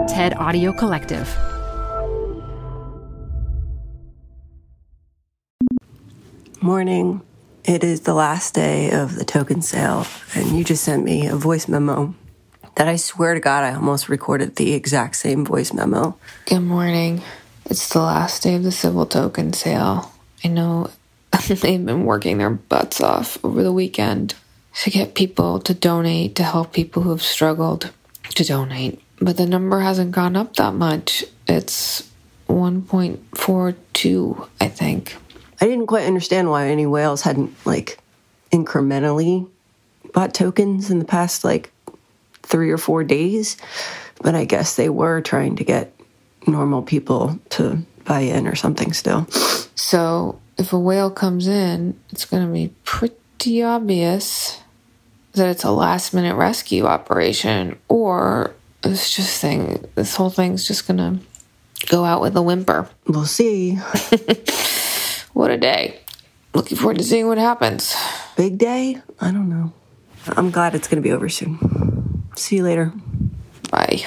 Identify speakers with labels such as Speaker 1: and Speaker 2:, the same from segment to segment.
Speaker 1: TED Audio Collective.
Speaker 2: Morning. It is the last day of the token sale, and you just sent me a voice memo that I swear to God I almost recorded the exact same voice memo.
Speaker 3: Good morning. It's the last day of the Civil token sale. I know they've been working their butts off over the weekend to get people to donate, to help people who have struggled to donate. But the number hasn't gone up that much. It's 1.42, I think.
Speaker 2: I didn't quite understand why any whales hadn't, incrementally bought tokens in the past, 3 or 4 days. But I guess they were trying to get normal people to buy in or something still.
Speaker 3: So if a whale comes in, it's going to be pretty obvious that it's a last-minute rescue operation, or this whole thing's just going to go out with a whimper.
Speaker 2: We'll see.
Speaker 3: What a day. Looking forward to seeing what happens.
Speaker 2: Big day? I don't know. I'm glad it's going to be over soon. See you later.
Speaker 3: Bye.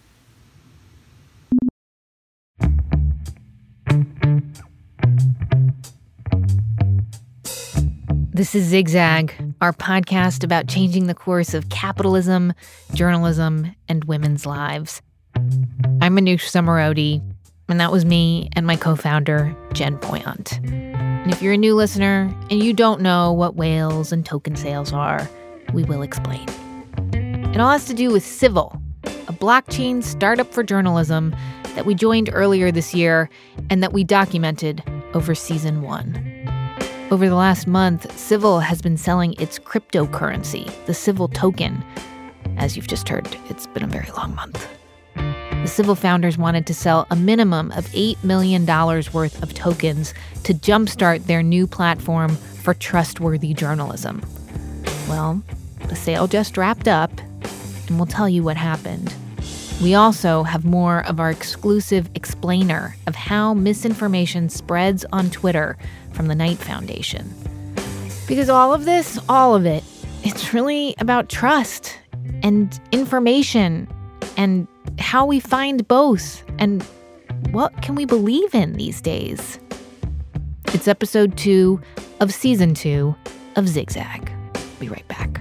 Speaker 4: This is Zigzag, our podcast about changing the course of capitalism, journalism, and women's lives. I'm Manoush Zomorodi, and that was me and my co-founder, Jen Poyant. And if you're a new listener and you don't know what whales and token sales are, we will explain. It all has to do with Civil, a blockchain startup for journalism that we joined earlier this year and that we documented over season 1. Over the last month, Civil has been selling its cryptocurrency, the Civil token. As you've just heard, it's been a very long month. The Civil founders wanted to sell a minimum of $8 million worth of tokens to jumpstart their new platform for trustworthy journalism. Well, the sale just wrapped up, and we'll tell you what happened. We also have more of our exclusive explainer of how misinformation spreads on Twitter from the Knight Foundation. Because all of it, it's really about trust and information and how we find both and what can we believe in these days. It's episode 2 of season 2 of Zigzag. Be right back.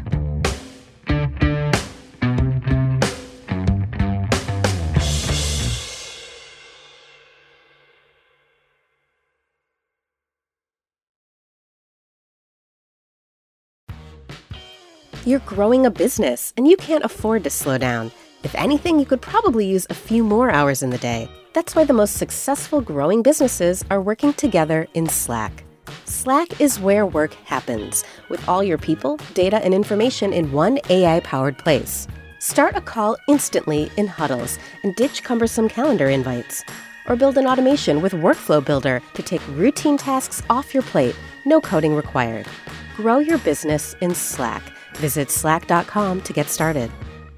Speaker 5: You're growing a business, and you can't afford to slow down. If anything, you could probably use a few more hours in the day. That's why the most successful growing businesses are working together in Slack. Slack is where work happens, with all your people, data, and information in one AI-powered place. Start a call instantly in huddles and ditch cumbersome calendar invites. Or build an automation with Workflow Builder to take routine tasks off your plate, no coding required. Grow your business in Slack. Visit slack.com to get started.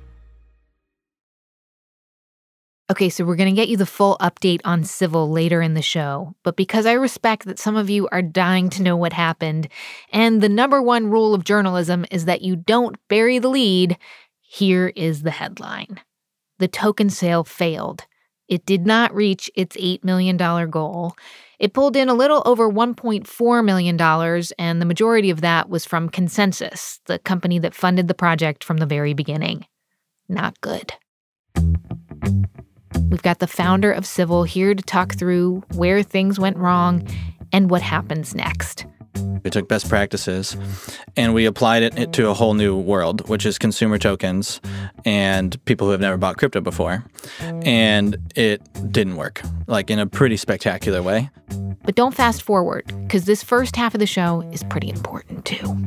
Speaker 4: Okay, so we're going to get you the full update on Civil later in the show. But because I respect that some of you are dying to know what happened, and the number one rule of journalism is that you don't bury the lead, here is the headline. The token sale failed. It did not reach its $8 million goal. It pulled in a little over $1.4 million, and the majority of that was from ConsenSys, the company that funded the project from the very beginning. Not good. We've got the founder of Civil here to talk through where things went wrong and what happens next.
Speaker 6: We took best practices and we applied it to a whole new world, which is consumer tokens and people who have never bought crypto before. And it didn't work, in a pretty spectacular way.
Speaker 4: But don't fast forward, because this first half of the show is pretty important too.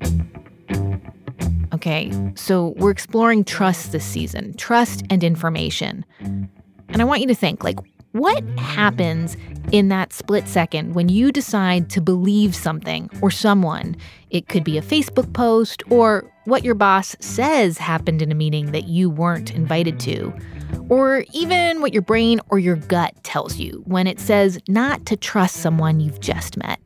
Speaker 4: Okay, so we're exploring trust this season, trust and information. And I want you to think, what happens in that split second when you decide to believe something or someone? It could be a Facebook post or what your boss says happened in a meeting that you weren't invited to, or even what your brain or your gut tells you when it says not to trust someone you've just met.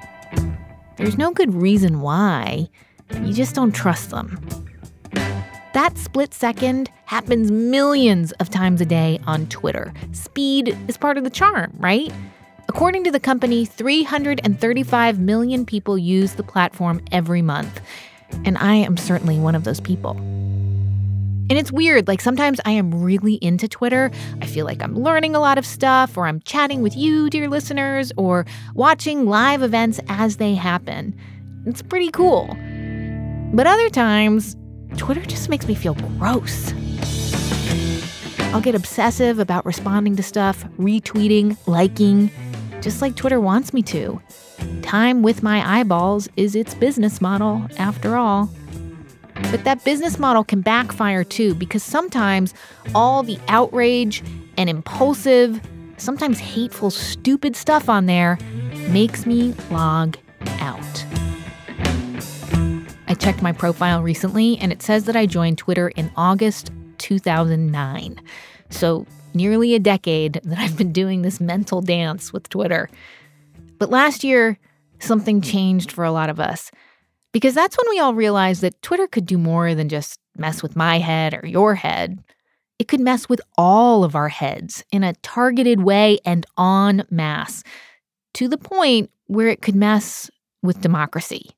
Speaker 4: There's no good reason why. You just don't trust them. That split second happens millions of times a day on Twitter. Speed is part of the charm, right? According to the company, 335 million people use the platform every month. And I am certainly one of those people. And it's weird, like sometimes I am really into Twitter. I feel like I'm learning a lot of stuff, or I'm chatting with you, dear listeners, or watching live events as they happen. It's pretty cool. But other times, Twitter just makes me feel gross. I'll get obsessive about responding to stuff, retweeting, liking, just like Twitter wants me to. Time with my eyeballs is its business model, after all. But that business model can backfire too, because sometimes all the outrage and impulsive, sometimes hateful, stupid stuff on there makes me log out. I checked my profile recently, and it says that I joined Twitter in August 2009. So nearly a decade that I've been doing this mental dance with Twitter. But last year, something changed for a lot of us. Because that's when we all realized that Twitter could do more than just mess with my head or your head. It could mess with all of our heads in a targeted way and en masse, to the point where it could mess with democracy.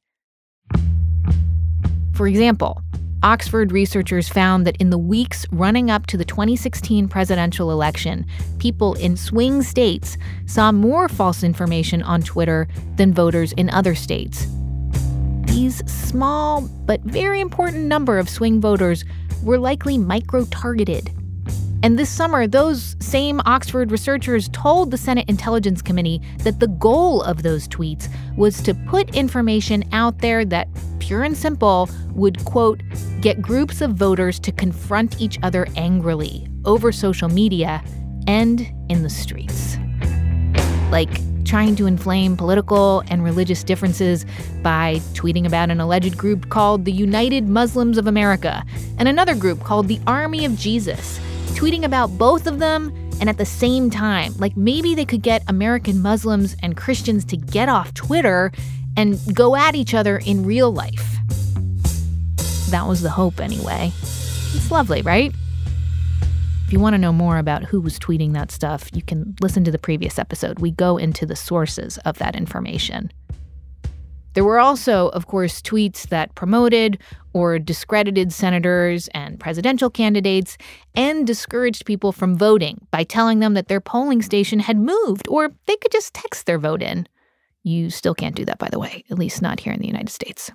Speaker 4: For example, Oxford researchers found that in the weeks running up to the 2016 presidential election, people in swing states saw more false information on Twitter than voters in other states. These small but very important number of swing voters were likely micro-targeted. And this summer, those same Oxford researchers told the Senate Intelligence Committee that the goal of those tweets was to put information out there that, pure and simple, would, quote, get groups of voters to confront each other angrily over social media and in the streets. Like trying to inflame political and religious differences by tweeting about an alleged group called the United Muslims of America and another group called the Army of Jesus, tweeting about both of them and at the same time. Like maybe they could get American Muslims and Christians to get off Twitter and go at each other in real life. That was the hope anyway. It's lovely, right? If you want to know more about who was tweeting that stuff, you can listen to the previous episode. We go into the sources of that information. There were also, of course, tweets that promoted or discredited senators and presidential candidates and discouraged people from voting by telling them that their polling station had moved or they could just text their vote in. You still can't do that, by the way, at least not here in the United States.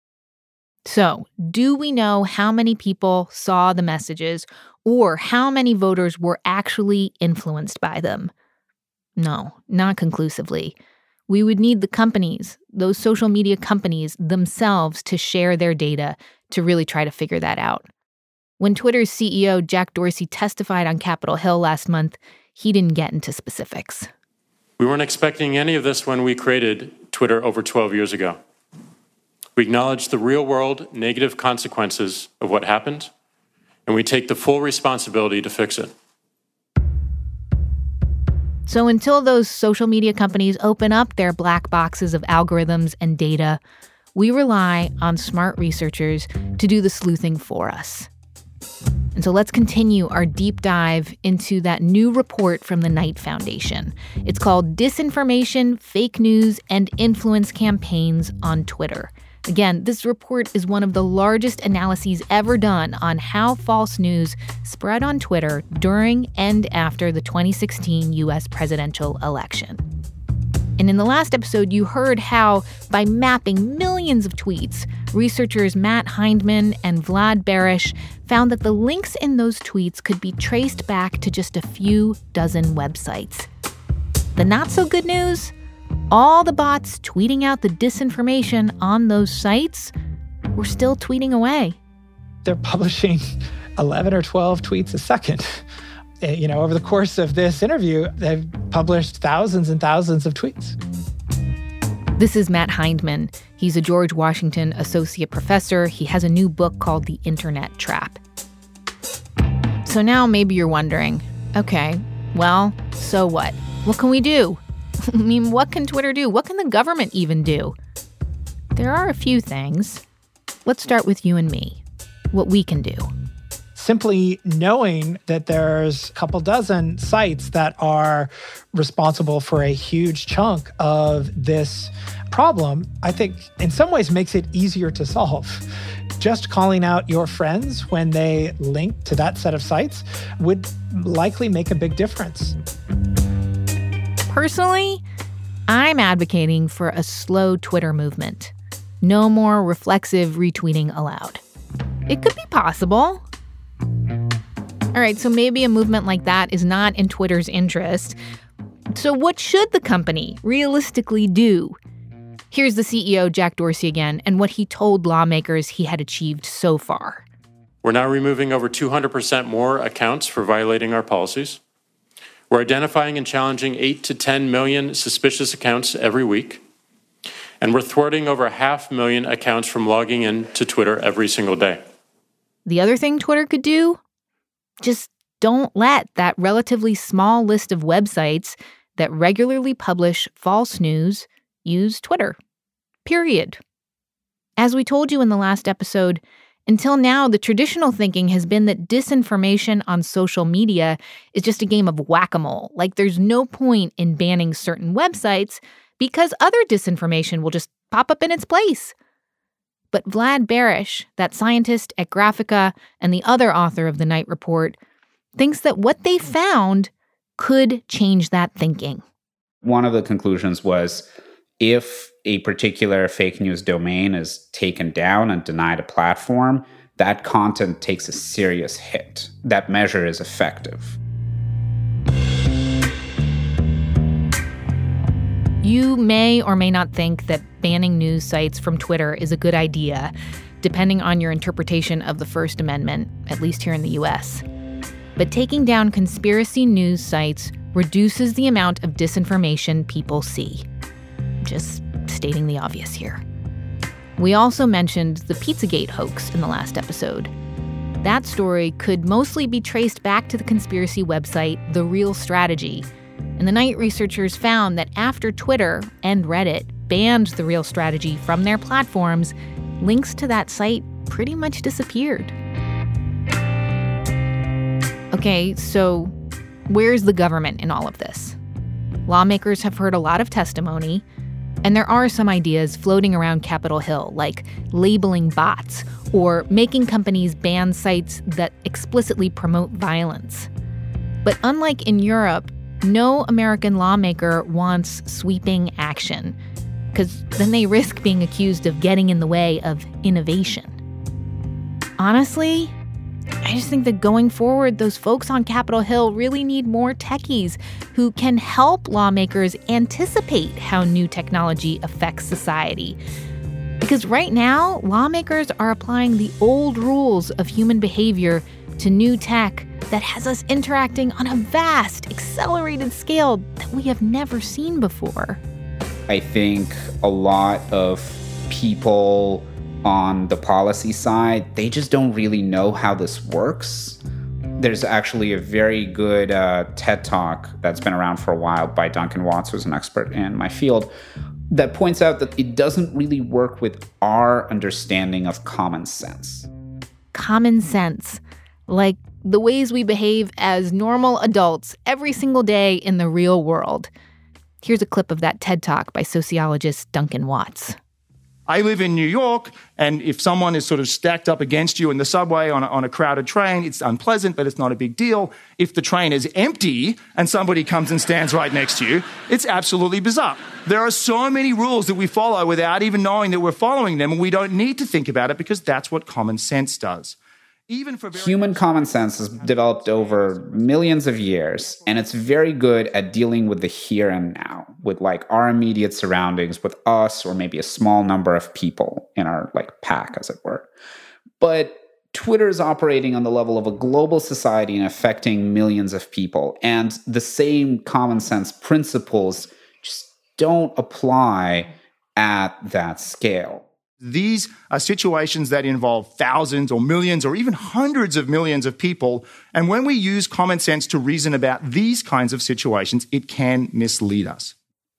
Speaker 4: So, do we know how many people saw the messages or how many voters were actually influenced by them? No, not conclusively. We would need the companies, those social media companies themselves, to share their data to really try to figure that out. When Twitter's CEO Jack Dorsey testified on Capitol Hill last month, he didn't get into specifics.
Speaker 1: We weren't expecting any of this when we created Twitter over 12 years ago. We acknowledge the real-world negative consequences of what happened, and we take the full responsibility to fix it.
Speaker 4: So until those social media companies open up their black boxes of algorithms and data, we rely on smart researchers to do the sleuthing for us. And so let's continue our deep dive into that new report from the Knight Foundation. It's called Disinformation, Fake News, and Influence Campaigns on Twitter. Again, this report is one of the largest analyses ever done on how false news spread on Twitter during and after the 2016 U.S. presidential election. And in the last episode, you heard how, by mapping millions of tweets, researchers Matt Hindman and Vlad Barish found that the links in those tweets could be traced back to just a few dozen websites. The not-so-good news? All the bots tweeting out the disinformation on those sites were still tweeting away.
Speaker 7: They're publishing 11 or 12 tweets a second. Over the course of this interview, they've published thousands and thousands of tweets.
Speaker 4: This is Matt Hindman. He's a George Washington associate professor. He has a new book called The Internet Trap. So now maybe you're wondering, okay, well, so what? What can we do? I mean, what can Twitter do? What can the government even do? There are a few things. Let's start with you and me. what we can do.
Speaker 7: Simply knowing that there's a couple dozen sites that are responsible for a huge chunk of this problem, I think in some ways makes it easier to solve. Just calling out your friends when they link to that set of sites would likely make a big difference.
Speaker 4: Personally, I'm advocating for a slow Twitter movement. No more reflexive retweeting allowed. It could be possible. All right, so maybe a movement like that is not in Twitter's interest. So what should the company realistically do? Here's the CEO, Jack Dorsey, again, and what he told lawmakers he had achieved so far.
Speaker 1: We're now removing over 200% more accounts for violating our policies. We're identifying and challenging 8 to 10 million suspicious accounts every week. And we're thwarting over 500,000 accounts from logging in to Twitter every single day.
Speaker 4: The other thing Twitter could do? Just don't let that relatively small list of websites that regularly publish false news use Twitter. Period. As we told you in the last episode, until now, the traditional thinking has been that disinformation on social media is just a game of whack-a-mole. Like there's no point in banning certain websites because other disinformation will just pop up in its place. But Vlad Barish, that scientist at Graphica and the other author of the Knight Report, thinks that what they found could change that thinking.
Speaker 8: One of the conclusions was if a particular fake news domain is taken down and denied a platform, that content takes a serious hit. That measure is effective.
Speaker 4: You may or may not think that banning news sites from Twitter is a good idea, depending on your interpretation of the First Amendment, at least here in the US. But taking down conspiracy news sites reduces the amount of disinformation people see. Just stating the obvious here. We also mentioned the Pizzagate hoax in the last episode. That story could mostly be traced back to the conspiracy website The Real Strategy. And the Knight researchers found that after Twitter and Reddit banned The Real Strategy from their platforms, links to that site pretty much disappeared. Okay, so where's the government in all of this? Lawmakers have heard a lot of testimony, and there are some ideas floating around Capitol Hill, like labeling bots or making companies ban sites that explicitly promote violence. But unlike in Europe, no American lawmaker wants sweeping action, because then they risk being accused of getting in the way of innovation. Honestly, I just think that going forward, those folks on Capitol Hill really need more techies who can help lawmakers anticipate how new technology affects society. Because right now, lawmakers are applying the old rules of human behavior to new tech that has us interacting on a vast, accelerated scale that we have never seen before.
Speaker 8: I think a lot of people on the policy side, they just don't really know how this works. There's actually a very good TED Talk that's been around for a while by Duncan Watts, who's an expert in my field, that points out that it doesn't really work with our understanding of common sense.
Speaker 4: Common sense. Like the ways we behave as normal adults every single day in the real world. Here's a clip of that TED Talk by sociologist Duncan Watts.
Speaker 9: I live in New York, and if someone is sort of stacked up against you in the subway on a crowded train, it's unpleasant, but it's not a big deal. If the train is empty and somebody comes and stands right next to you, it's absolutely bizarre. There are so many rules that we follow without even knowing that we're following them, and we don't need to think about it because that's what common sense does.
Speaker 8: Human common sense has developed over millions of years, and it's very good at dealing with the here and now, with like our immediate surroundings, with us or maybe a small number of people in our like pack, as it were. But Twitter is operating on the level of a global society and affecting millions of people, and the same common sense principles just don't apply at that scale.
Speaker 9: These are situations that involve thousands or millions or even hundreds of millions of people. And when we use common sense to reason about these kinds of situations, it can mislead us.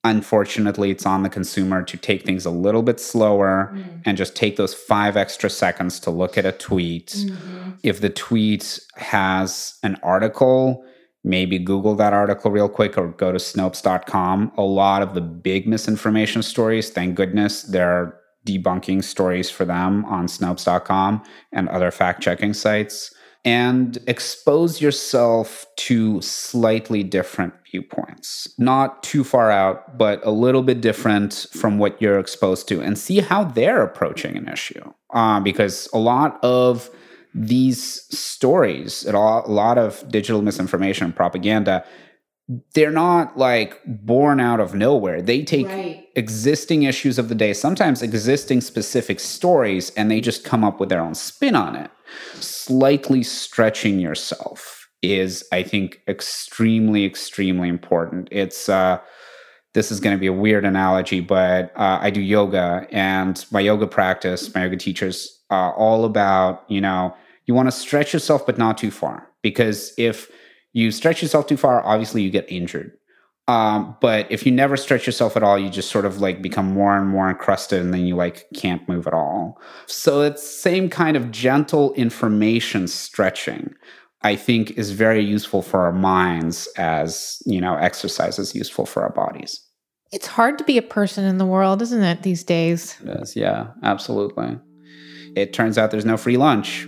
Speaker 8: Unfortunately, it's on the consumer to take things a little bit slower and just take those 5 extra seconds to look at a tweet. If the tweet has an article, maybe Google that article real quick or go to Snopes.com. A lot of the big misinformation stories, thank goodness, there are debunking stories for them on Snopes.com and other fact-checking sites. And expose yourself to slightly different viewpoints. Not too far out, but a little bit different from what you're exposed to, and see how they're approaching an issue. Because a lot of these stories, a lot of digital misinformation and propaganda, they're not like born out of nowhere. They take existing issues of the day, sometimes existing specific stories, and they just come up with their own spin on it. Slightly stretching yourself is, I think, extremely, extremely important. It's this is going to be a weird analogy, but I do yoga, and my yoga practice, my yoga teachers, all about, you want to stretch yourself, but not too far. Because if you stretch yourself too far, obviously you get injured. But if you never stretch yourself at all, you just sort of like become more and more encrusted, and then you like can't move at all. So it's same kind of gentle information stretching, I think, is very useful for our minds as, exercise is useful for our bodies.
Speaker 4: It's hard to be a person in the world, isn't it, these days?
Speaker 8: It is, yeah, absolutely. It turns out there's no free lunch.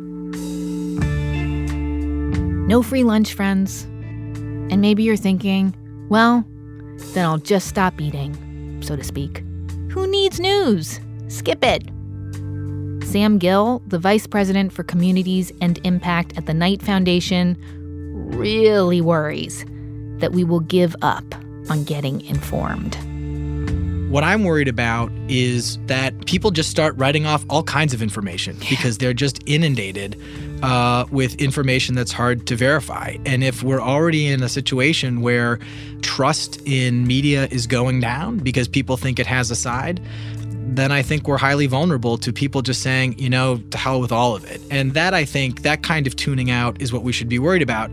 Speaker 4: No free lunch, friends. And maybe you're thinking, well, then I'll just stop eating, so to speak. Who needs news? Skip it. Sam Gill, the vice president for communities and impact at the Knight Foundation, really worries that we will give up on getting informed.
Speaker 10: What I'm worried about is that people just start writing off all kinds of information because they're just inundated with information that's hard to verify. And if we're already in a situation where trust in media is going down because people think it has a side, then I think we're highly vulnerable to people just saying, to hell with all of it. And that, I think, that kind of tuning out is what we should be worried about.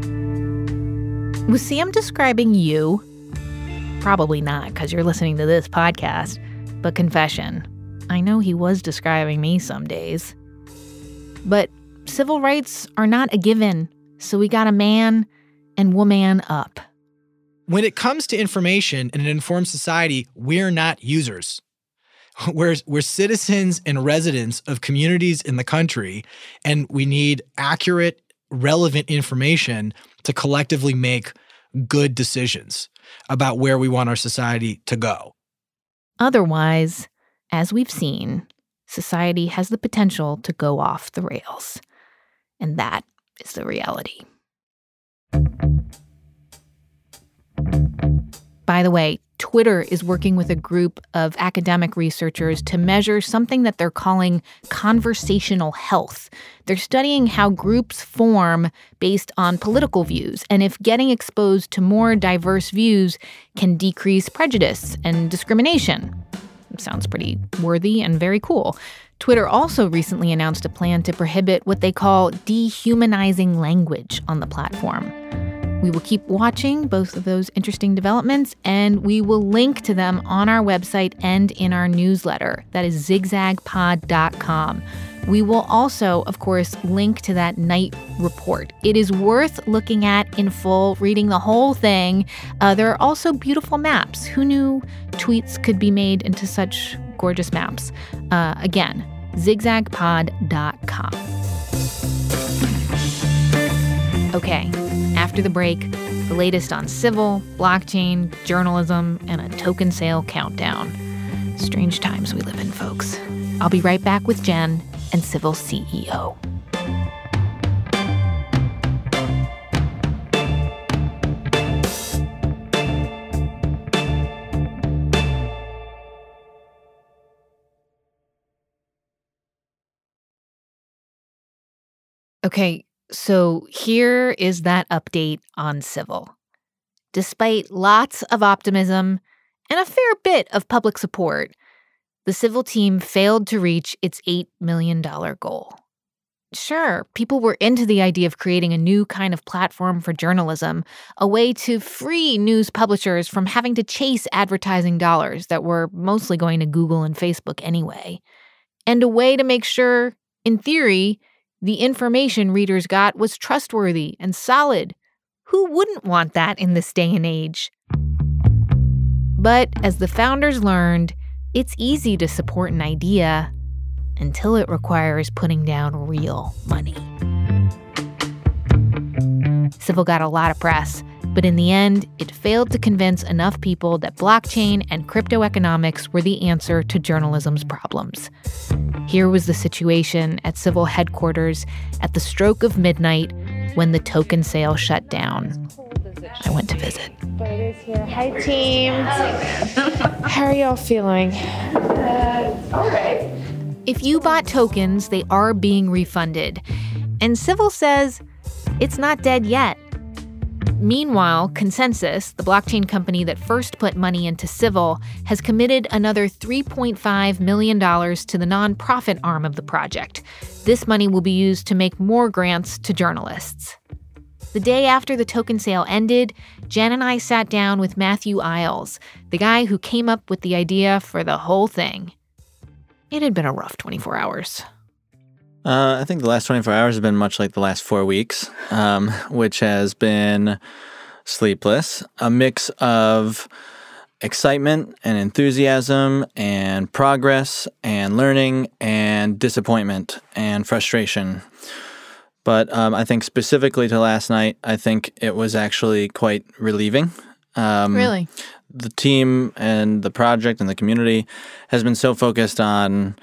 Speaker 4: Was Sam describing you? Probably not, because you're listening to this podcast. But confession, I know he was describing me some days. But civil rights are not a given, so we gotta man and woman up.
Speaker 10: When it comes to information in an informed society, we're not users. We're citizens and residents of communities in the country, and we need accurate, relevant information to collectively make good decisions about where we want our society to go.
Speaker 4: Otherwise, as we've seen, society has the potential to go off the rails. And that is the reality. By the way, Twitter is working with a group of academic researchers to measure something that they're calling conversational health. They're studying how groups form based on political views, and if getting exposed to more diverse views can decrease prejudice and discrimination. Sounds pretty worthy and very cool. Twitter also recently announced a plan to prohibit what they call dehumanizing language on the platform. We will keep watching both of those interesting developments, and we will link to them on our website and in our newsletter. That is zigzagpod.com. We will also, of course, link to that Knight report. It is worth looking at in full, reading the whole thing. There are also beautiful maps. Who knew tweets could be made into such gorgeous maps? Again, zigzagpod.com. Okay, after the break, the latest on civil, blockchain, journalism, and a token sale countdown. Strange times we live in, folks. I'll be right back with Jen and Civil CEO. Okay, so here is that update on Civil. Despite lots of optimism and a fair bit of public support, the Civil team failed to reach its $8 million goal. Sure, people were into the idea of creating a new kind of platform for journalism, a way to free news publishers from having to chase advertising dollars that were mostly going to Google and Facebook anyway, and a way to make sure, in theory, the information readers got was trustworthy and solid. Who wouldn't want that in this day and age? But as the founders learned, it's easy to support an idea until it requires putting down real money. Civil got a lot of press, but in the end, it failed to convince enough people that blockchain and crypto economics were the answer to journalism's problems. Here was the situation at Civil headquarters at the stroke of midnight when the token sale shut down. I went to visit.
Speaker 3: But it is here. Hi, team. How are y'all feeling?
Speaker 4: All right. If you bought tokens, they are being refunded. And Civil says it's not dead yet. Meanwhile, ConsenSys, the blockchain company that first put money into Civil, has committed another $3.5 million to the nonprofit arm of the project. This money will be used to make more grants to journalists. The day after the token sale ended, Jen and I sat down with Matthew Isles, the guy who came up with the idea for the whole thing. It had been a rough 24 hours.
Speaker 6: I think the last 24 hours have been much like the last 4 weeks, which has been sleepless, a mix of excitement and enthusiasm and progress and learning and disappointment and frustration. But I think specifically to last night, I think it was actually quite relieving.
Speaker 4: Really?
Speaker 6: The team and the project and the community has been so focused on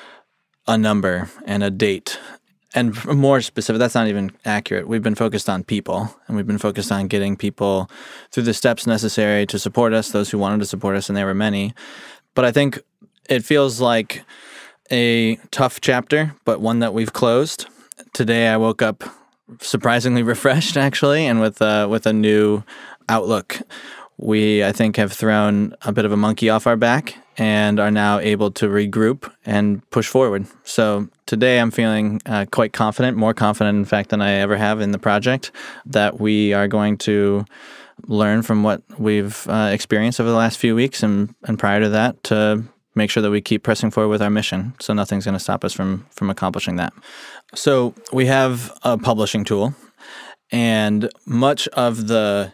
Speaker 6: a number and a date. And more specific, that's not even accurate. We've been focused on people, and we've been focused on getting people through the steps necessary to support us, those who wanted to support us, and there were many. But I think it feels like a tough chapter, but one that we've closed. Today I woke up surprisingly refreshed, actually, and with a new outlook. We, I think, have thrown a bit of a monkey off our back and are now able to regroup and push forward. So today I'm feeling quite confident, more confident, in fact, than I ever have in the project, that we are going to learn from what we've experienced over the last few weeks and prior to that to make sure that we keep pressing forward with our mission. So nothing's going to stop us from accomplishing that. So we have a publishing tool, and much of the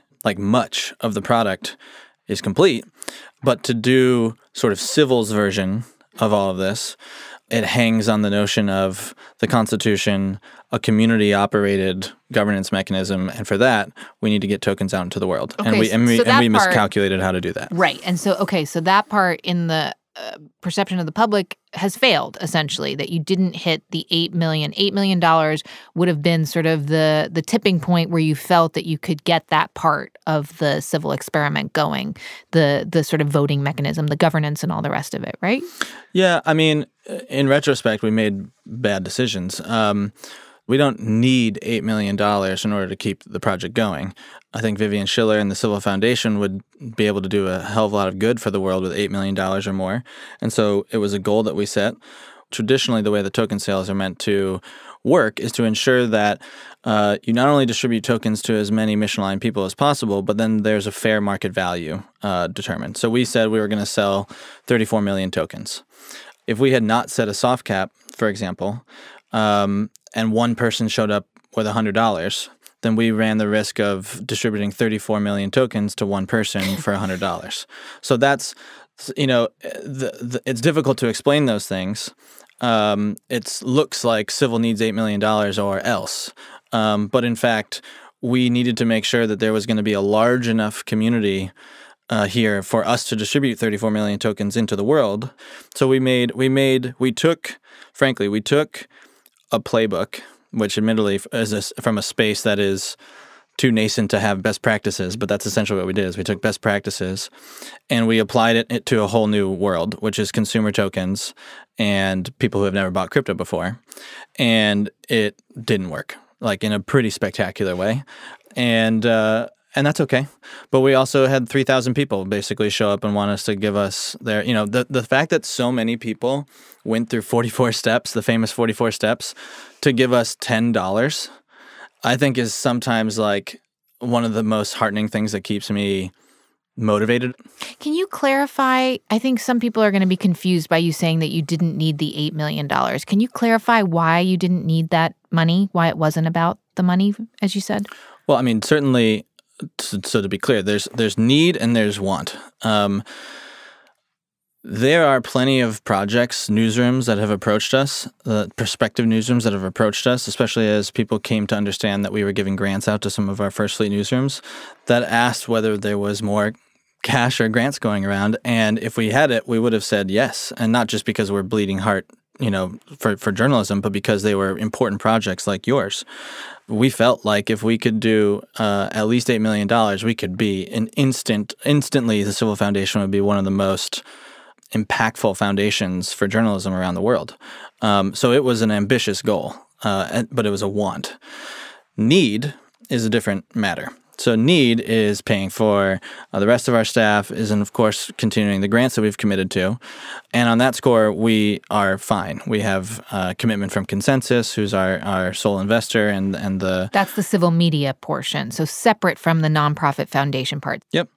Speaker 6: product is complete. But to do sort of Civil's version of all of this, it hangs on the notion of the Constitution, a community-operated governance mechanism, and for that, we need to get tokens out into the world.
Speaker 4: Okay,
Speaker 6: and we miscalculated how to do that.
Speaker 4: Right. And so that part in the perception of the public has failed, essentially, that you didn't hit the $8 million. $8 million would have been sort of the tipping point where you felt that you could get that part of the Civil experiment going, the sort of voting mechanism, the governance and all the rest of it, right?
Speaker 6: Yeah, I mean, in retrospect, we made bad decisions. We don't need $8 million in order to keep the project going. I think Vivian Schiller and the Civil Foundation would be able to do a hell of a lot of good for the world with $8 million or more. And so it was a goal that we set. Traditionally, the way the token sales are meant to work is to ensure that you not only distribute tokens to as many mission-aligned people as possible, but then there's a fair market value determined. So we said we were going to sell 34 million tokens. If we had not set a soft cap, for example, and one person showed up with $100, then we ran the risk of distributing 34 million tokens to one person for $100. So that's, it's difficult to explain those things. It looks like Civil needs $8 million or else. But in fact, we needed to make sure that there was going to be a large enough community here for us to distribute 34 million tokens into the world. So we took a playbook, which admittedly is from a space that is too nascent to have best practices, but that's essentially what we did. Is we took best practices and we applied it to a whole new world, which is consumer tokens and people who have never bought crypto before. And it didn't work, like in a pretty spectacular way. And And that's okay. But we also had 3,000 people basically show up and want us to give us their, the fact that so many people went through 44 steps, the famous 44 steps, to give us $10, I think is sometimes like one of the most heartening things that keeps me motivated.
Speaker 4: Can you clarify? I think some people are going to be confused by you saying that you didn't need the $8 million. Can you clarify why you didn't need that money, why it wasn't about the money, as you said?
Speaker 6: Well, I mean, certainly, so to be clear, there's need and there's want. There are plenty of projects, newsrooms that have approached us, prospective newsrooms that have approached us, especially as people came to understand that we were giving grants out to some of our First Fleet newsrooms, that asked whether there was more cash or grants going around. And if we had it, we would have said yes. And not just because we're bleeding heart, for journalism, but because they were important projects like yours. We felt like if we could do at least $8 million, we could be instantly the Civil Foundation would be one of the most impactful foundations for journalism around the world. So it was an ambitious goal, but it was a want. Need is a different matter. So need is paying for the rest of our staff, is, and of course, continuing the grants that we've committed to. And on that score, we are fine. We have commitment from Consensus, who's our sole investor, and the...
Speaker 4: That's the civil media portion, so separate from the nonprofit foundation part.
Speaker 6: Yep.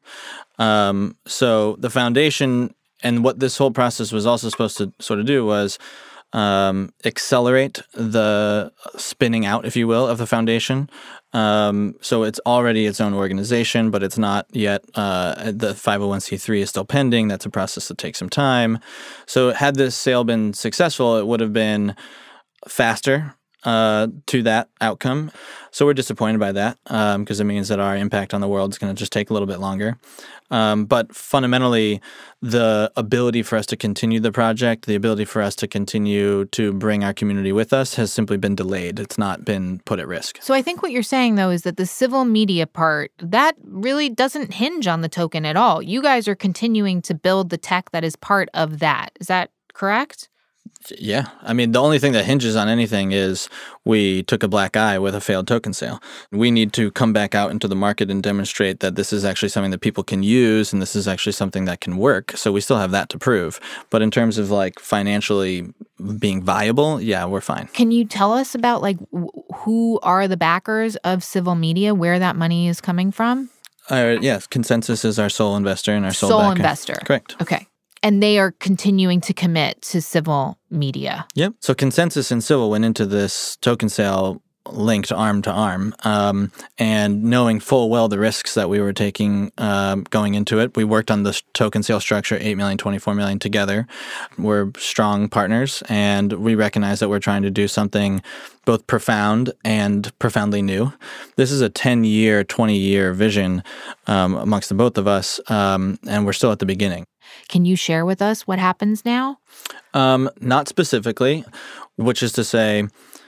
Speaker 6: So the foundation, and what this whole process was also supposed to sort of do was accelerate the spinning out, if you will, of the foundation. So it's already its own organization, but it's not yet. The 501c3 is still pending. That's a process that takes some time. So had this sale been successful, it would have been faster to that outcome. So we're disappointed by that because it means that our impact on the world is going to just take a little bit longer. But fundamentally, the ability for us to continue the project, the ability for us to continue to bring our community with us has simply been delayed. It's not been put at risk.
Speaker 4: So I think what you're saying, though, is that the civil media part, that really doesn't hinge on the token at all. You guys are continuing to build the tech that is part of that. Is that correct?
Speaker 6: Yeah. I mean, the only thing that hinges on anything is we took a black eye with a failed token sale. We need to come back out into the market and demonstrate that this is actually something that people can use and this is actually something that can work. So we still have that to prove. But in terms of like financially being viable, yeah, we're fine.
Speaker 4: Can you tell us about like who are the backers of civil media, where that money is coming from?
Speaker 6: Yes. Consensus is our sole investor and our sole backer.
Speaker 4: Investor.
Speaker 6: Correct.
Speaker 4: Okay. And they are continuing to commit to civil media.
Speaker 6: Yep. So Consensus and Civil went into this token sale linked arm to arm, and knowing full well the risks that we were taking going into it. We worked on the token sale structure, 8 million, 24 million together. We're strong partners, and we recognize that we're trying to do something both profound and profoundly new. This is a 10-year, 20-year vision amongst the both of us, and we're still at the beginning.
Speaker 4: Can you share with us what happens now?
Speaker 6: Not specifically, which is to say,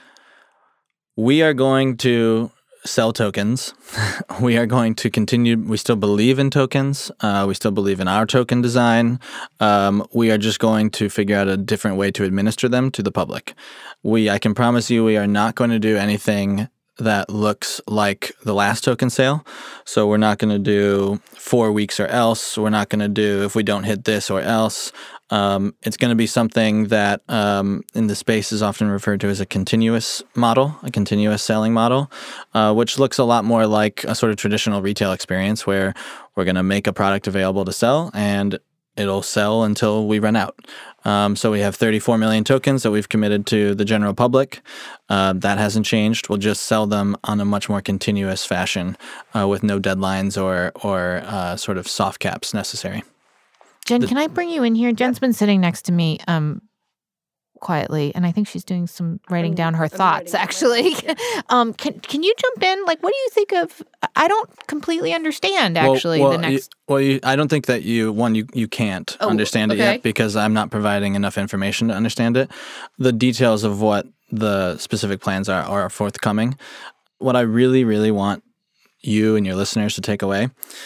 Speaker 6: we are going to sell tokens. We are going to continue. We still believe in tokens. We still believe in our token design. We are just going to figure out a different way to administer them to the public. I can promise you we are not going to do anything that looks like the last token sale. So we're not going to do 4 weeks or else. We're not going to do if we don't hit this or else. It's going to be something that in the space is often referred to as a continuous model, a continuous selling model, which looks a lot more like a sort of traditional retail experience where we're going to make a product available to sell and it'll sell until we run out. So we have 34 million tokens that we've committed to the general public. That hasn't changed. We'll just sell them on a much more continuous fashion with no deadlines or sort of soft caps necessary.
Speaker 4: Jen, can I bring you in here? Jen's been sitting next to me quietly, and I think she's doing some writing down her thoughts, actually. Can you jump in? Like, what do you think of... I don't completely understand, actually,
Speaker 6: I don't think that you can't understand it yet because I'm not providing enough information to understand it. The details of what the specific plans are forthcoming. What I really, really want you and your listeners to take away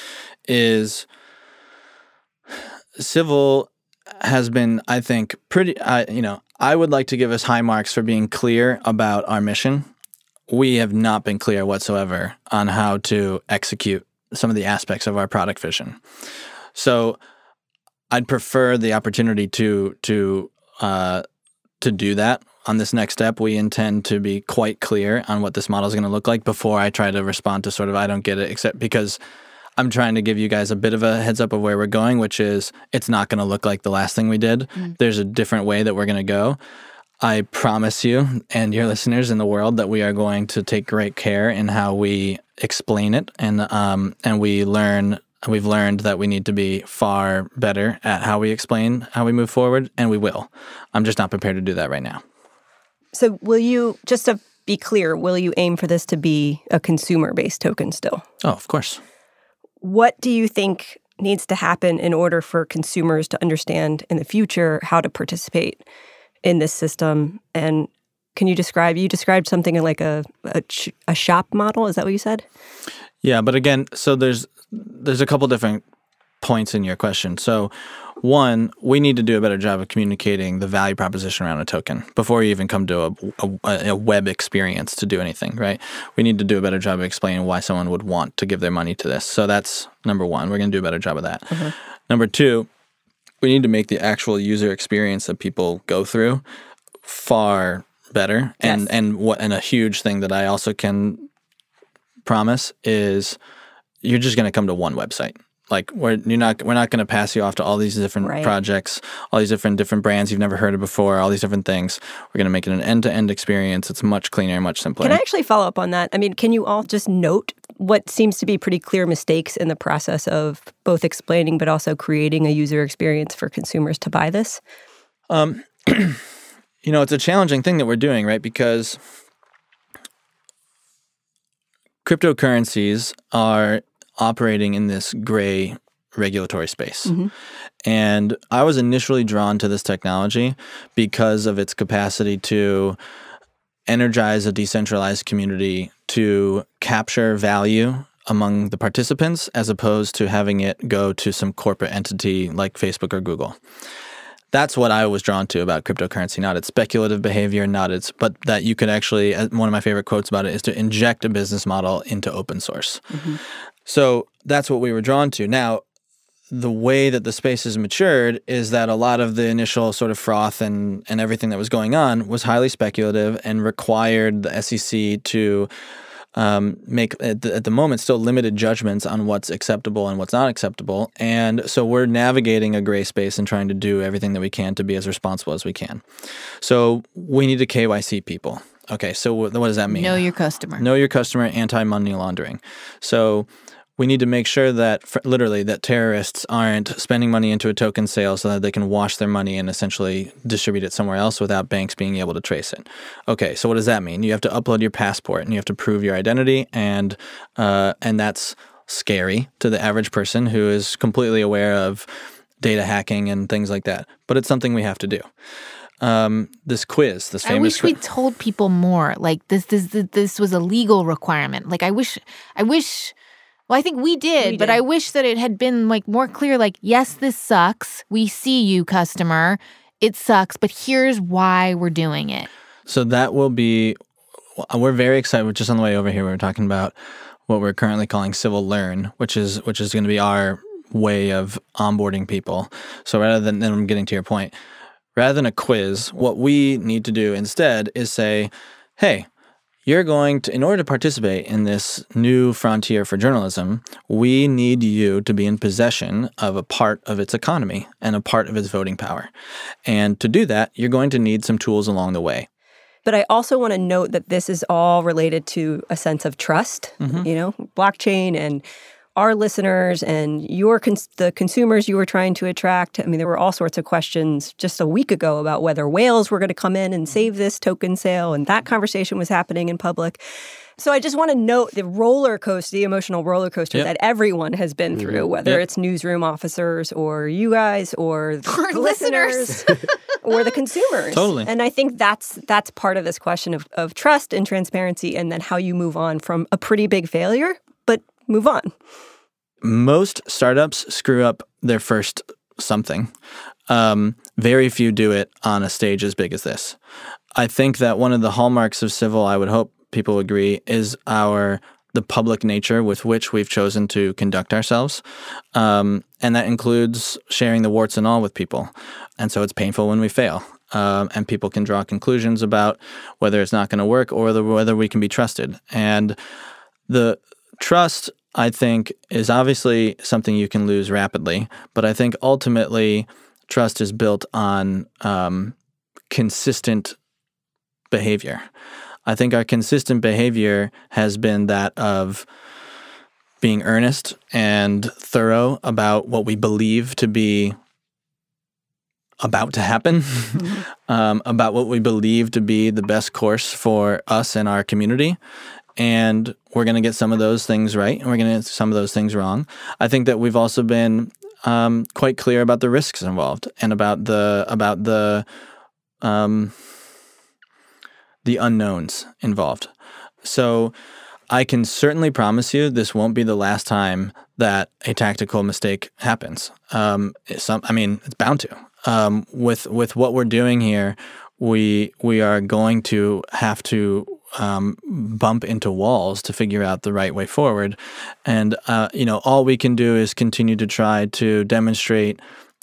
Speaker 6: is Civil has been, I think, pretty, I would like to give us high marks for being clear about our mission. We have not been clear whatsoever on how to execute some of the aspects of our product vision. So I'd prefer the opportunity to do that. On this next step, we intend to be quite clear on what this model is going to look like before I try to respond to sort of, I don't get it, except because I'm trying to give you guys a bit of a heads up of where we're going, which is it's not going to look like the last thing we did. There's a different way that we're going to go. I promise you and your listeners in the world that we are going to take great care in how we explain it, and we've learned that we need to be far better at how we explain how we move forward, and we will. I'm just not prepared to do that right now.
Speaker 5: So will you, just to be clear, will you aim for this to be a consumer-based token still?
Speaker 6: Oh, of course. What
Speaker 5: do you think needs to happen in order for consumers to understand in the future how to participate in this system? And can you described something like a shop model? Is that what you said?
Speaker 6: Yeah, but again, so there's a couple different points in your question. So one, we need to do a better job of communicating the value proposition around a token before you even come to a web experience to do anything, right? We need to do a better job of explaining why someone would want to give their money to this. So that's number one. We're going to do a better job of that. Number two, we need to make the actual user experience that people go through far better.
Speaker 5: Yes.
Speaker 6: And a huge thing that I also can promise is you're just going to come to one website. Like we're not going to pass you off to all these different projects, all these different brands you've never heard of before, all these different things. We're going to make it an end-to-end experience. It's much cleaner, much simpler.
Speaker 5: Can I actually follow up on that? I mean, can you all just note what seems to be pretty clear mistakes in the process of both explaining but also creating a user experience for consumers to buy this?
Speaker 6: It's a challenging thing that we're doing, right? Because cryptocurrencies are operating in this gray regulatory space. And I was initially drawn to this technology because of its capacity to energize a decentralized community to capture value among the participants as opposed to having it go to some corporate entity like Facebook or Google. That's what I was drawn to about cryptocurrency, not its speculative behavior, but that you could actually, one of my favorite quotes about it is to inject a business model into open source. So that's what we were drawn to. Now, the way that the space has matured is that a lot of the initial sort of froth and everything that was going on was highly speculative and required the SEC to make, at the moment, still limited judgments on what's acceptable and what's not acceptable. And so we're navigating a gray space and trying to do everything that we can to be as responsible as we can. So we need to KYC people. Okay, so what does that mean?
Speaker 4: Know your customer.
Speaker 6: Know your customer, anti-money laundering. So we need to make sure that, literally, that terrorists aren't spending money into a token sale so that they can wash their money and essentially distribute it somewhere else without banks being able to trace it. Okay, so what does that mean? You have to upload your passport and you have to prove your identity, and that's scary to the average person who is completely aware of data hacking and things like that. But it's something we have to do. This quiz, this famous
Speaker 4: I wish we told people more. Like this was a legal requirement. Like I wish. Well, I think we did, but I wish that it had been like more clear. Like, yes, this sucks. We see you, customer. It sucks, but here's why we're doing it.
Speaker 6: So that will be. We're very excited. Just on the way over here, we were talking about what we're currently calling Civil Learn, which is going to be our way of onboarding people. So rather than, then I'm getting to your point. Rather than a quiz, what we need to do instead is say, hey, you're going to, in order to participate in this new frontier for journalism, we need you to be in possession of a part of its economy and a part of its voting power. And to do that, you're going to need some tools along the way.
Speaker 5: But I also want to note that this is all related to a sense of trust, blockchain and our listeners and the consumers you were trying to attract. I mean, there were all sorts of questions just a week ago about whether whales were going to come in and save this token sale, and that conversation was happening in public. So I just want to note the emotional roller coaster that everyone has been through, whether it's newsroom officers or you guys or the listeners or the consumers.
Speaker 6: Totally.
Speaker 5: And I think that's part of this question of trust and transparency, and then how you move on from a pretty big failure, but move on.
Speaker 6: Most startups screw up their first something. Very few do it on a stage as big as this. I think that one of the hallmarks of Civil, I would hope people agree, is our the public nature with which we've chosen to conduct ourselves. And that includes sharing the warts and all with people. And so it's painful when we fail. And people can draw conclusions about whether it's not going to work or whether we can be trusted. And the trust, I think, is obviously something you can lose rapidly. But I think ultimately trust is built on consistent behavior. I think our consistent behavior has been that of being earnest and thorough about what we believe to be about to happen, about what we believe to be the best course for us and our community. And we're going to get some of those things right, and we're going to get some of those things wrong. I think that we've also been quite clear about the risks involved and about the unknowns involved. So I can certainly promise you this won't be the last time that a tactical mistake happens. It's bound to. With what we're doing here, we are going to have to bump into walls to figure out the right way forward. And all we can do is continue to try to demonstrate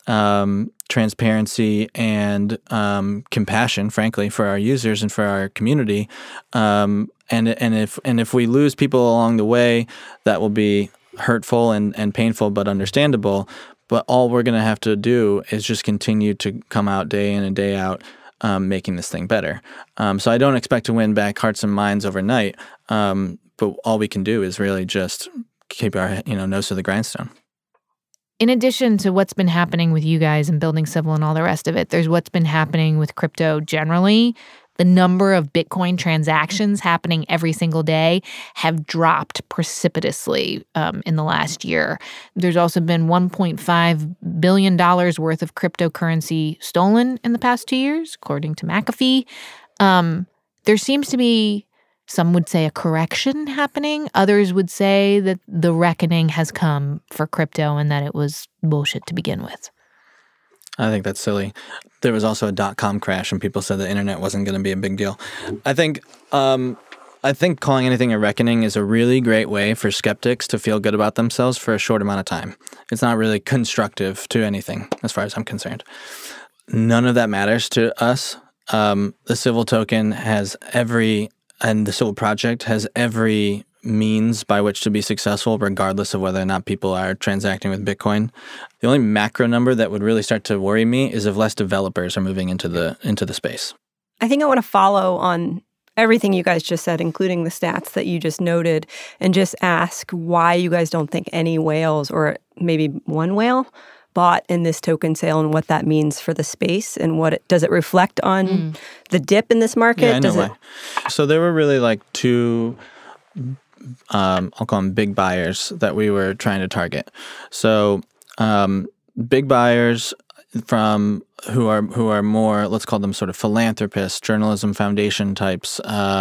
Speaker 6: transparency and compassion, frankly, for our users and for our community. And if we lose people along the way, that will be hurtful and painful, but understandable. But all we're going to have to do is just continue to come out day in and day out, making this thing better. So I don't expect to win back hearts and minds overnight. But all we can do is really just keep our nose to the grindstone.
Speaker 4: In addition to what's been happening with you guys and Building Civil and all the rest of it, there's what's been happening with crypto generally. The number of Bitcoin transactions happening every single day have dropped precipitously in the last year. There's also been $1.5 billion worth of cryptocurrency stolen in the past 2 years, according to McAfee. There seems to be, some would say, a correction happening. Others would say that the reckoning has come for crypto and that it was bullshit to begin with.
Speaker 6: I think that's silly. There was also a .com crash, and people said the internet wasn't going to be a big deal. I think calling anything a reckoning is a really great way for skeptics to feel good about themselves for a short amount of time. It's not really constructive to anything, as far as I'm concerned. None of that matters to us. The Civil token has and the Civil project has every means by which to be successful, regardless of whether or not people are transacting with Bitcoin. The only macro number that would really start to worry me is if less developers are moving into the space.
Speaker 11: I think I want to follow on everything you guys just said, including the stats that you just noted, and just ask why you guys don't think any whales, or maybe one whale, bought in this token sale, and what that means for the space, and does it reflect on the dip in this market?
Speaker 6: Yeah, in a way. So there were really two I'll call them big buyers that we were trying to target. So big buyers from who are more, let's call them sort of philanthropists, journalism foundation types,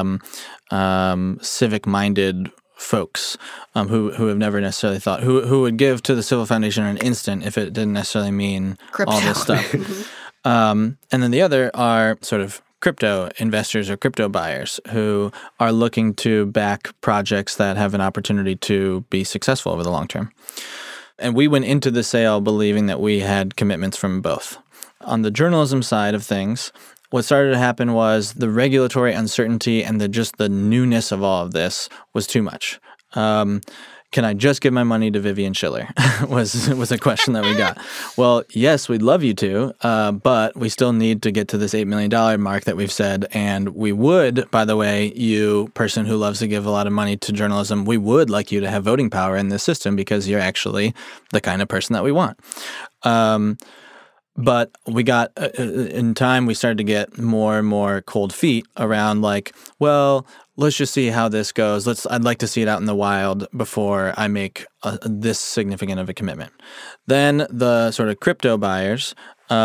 Speaker 6: civic-minded folks who have never necessarily thought, who would give to the Civil Foundation in an instant if it didn't necessarily mean crypto. All this stuff. And then the other are sort of crypto investors or crypto buyers who are looking to back projects that have an opportunity to be successful over the long term. And we went into the sale believing that we had commitments from both. On the journalism side of things, what started to happen was the regulatory uncertainty and the newness of all of this was too much. Can I just give my money to Vivian Schiller? was a question that we got. Well, yes, we'd love you to, but we still need to get to this $8 million mark that we've said. And we would, by the way, you person who loves to give a lot of money to journalism, we would like you to have voting power in this system because you're actually the kind of person that we want. But we got, in time, we started to get more and more cold feet around let's just see how this goes. I'd like to see it out in the wild before I make this significant of a commitment. Then the sort of crypto buyers,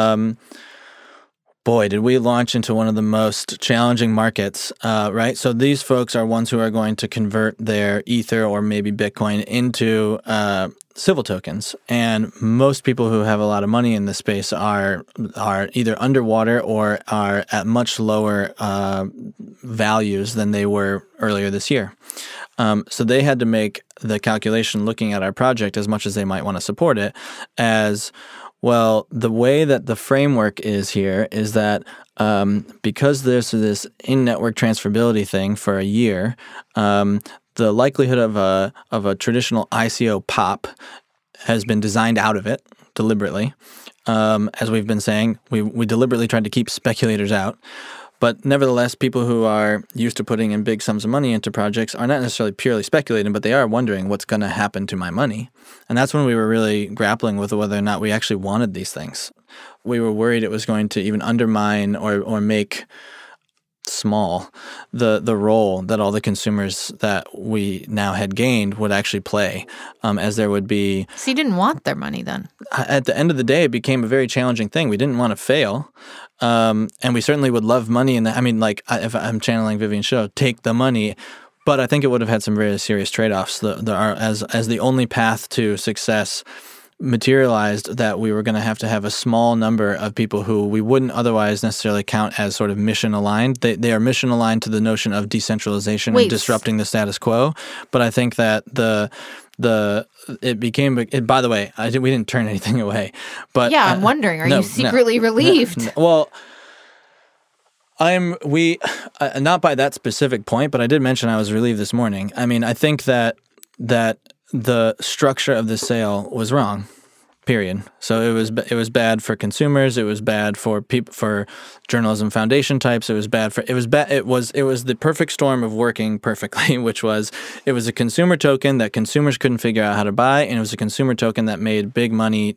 Speaker 6: boy, did we launch into one of the most challenging markets, right? So these folks are ones who are going to convert their Ether or maybe Bitcoin into Civil tokens. And most people who have a lot of money in this space are either underwater or are at much lower values than they were earlier this year. So they had to make the calculation looking at our project, as much as they might want to support it, as, well, the way that the framework is here is that because there's this in-network transferability thing for a year, the likelihood of a traditional ICO pop has been designed out of it deliberately. As we've been saying, we deliberately tried to keep speculators out. But nevertheless, people who are used to putting in big sums of money into projects are not necessarily purely speculating, but they are wondering what's going to happen to my money. And that's when we were really grappling with whether or not we actually wanted these things. We were worried it was going to even undermine or make small the role that all the consumers that we now had gained would actually play, as there would be...
Speaker 4: So you didn't want their money then?
Speaker 6: At the end of the day, it became a very challenging thing. We didn't want to fail, and we certainly would love money. If I'm channeling Vivian Shaw, take the money. But I think it would have had some very serious trade-offs. As the only path to success materialized, that we were going to have a small number of people who we wouldn't otherwise necessarily count as sort of mission aligned. They are mission aligned to the notion of decentralization and disrupting the status quo. But I think that it became. By the way, we didn't turn anything away. But
Speaker 4: yeah, I'm wondering, are you secretly relieved?
Speaker 6: Well, not by that specific point, but I did mention I was relieved this morning. I mean, I think that the structure of the sale was wrong, period. So it was bad for consumers. It was bad for people, for journalism foundation types. It was the perfect storm of working perfectly, which was, it was a consumer token that consumers couldn't figure out how to buy, and it was a consumer token that made big money,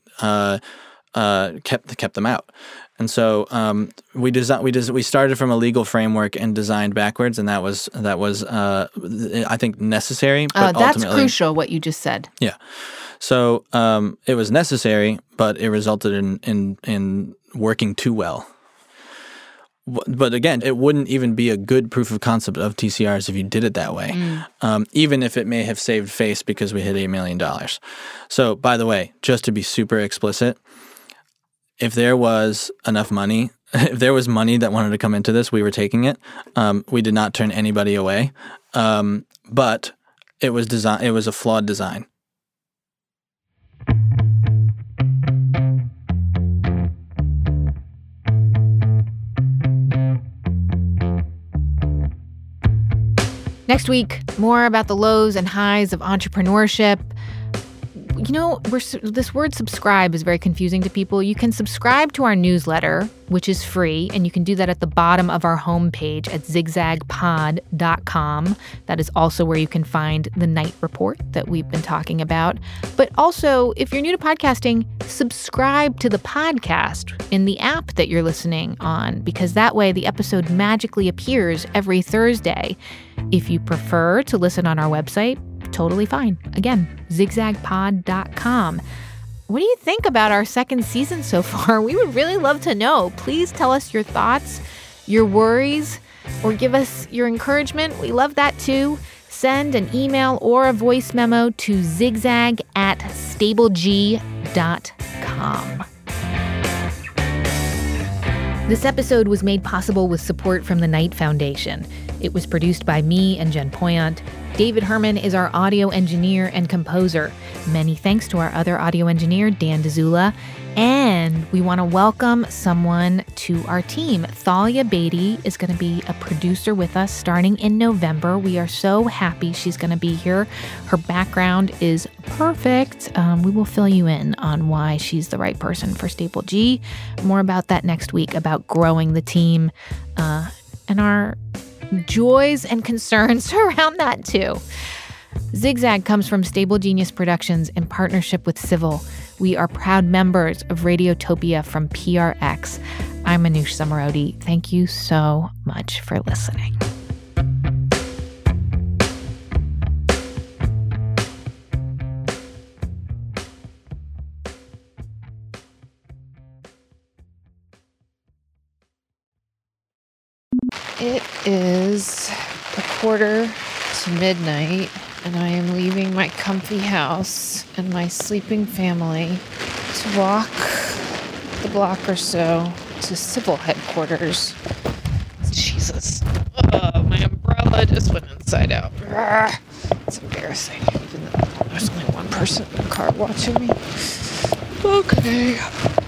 Speaker 6: kept them out. And so we started from a legal framework and designed backwards, and that was I think necessary. But
Speaker 4: that's crucial, what you just said.
Speaker 6: Yeah. So it was necessary, but it resulted in working too well. But again, it wouldn't even be a good proof of concept of TCRs if you did it that way, even if it may have saved face because we hit $8 million. So, by the way, just to be super explicit, if there was enough money, if there was money that wanted to come into this, we were taking it. We did not turn anybody away, but it was a flawed design.
Speaker 4: Next week, more about the lows and highs of entrepreneurship. You know, this word subscribe is very confusing to people. You can subscribe to our newsletter, which is free, and you can do that at the bottom of our homepage at zigzagpod.com. That is also where you can find the night report that we've been talking about. But also, if you're new to podcasting, subscribe to the podcast in the app that you're listening on, because that way the episode magically appears every Thursday. If you prefer to listen on our website, totally fine. Again, zigzagpod.com. What do you think about our second season so far? We would really love to know. Please tell us your thoughts, your worries, or give us your encouragement. We love that too. Send an email or a voice memo to zigzag@stableg.com. This episode was made possible with support from the Knight Foundation. It was produced by me and Jen Poyant. David Herman is our audio engineer and composer. Many thanks to our other audio engineer, Dan DeZula. And we want to welcome someone to our team. Thalia Beatty is going to be a producer with us starting in November. We are so happy she's going to be here. Her background is perfect. We will fill you in on why she's the right person for Stable G. More about that next week, about growing the team and our joys and concerns around that too. Zigzag comes from Stable Genius Productions in partnership with Civil. We are proud members of Radiotopia from PRX. I'm Manoush Zomorodi. Thank you so much for listening. It is 1:45 and I am leaving my comfy house and my sleeping family to walk the block or so to Civil headquarters. Jesus. Oh, my umbrella just went inside out.
Speaker 3: It's embarrassing, even though there's only one person in the car watching me. Okay.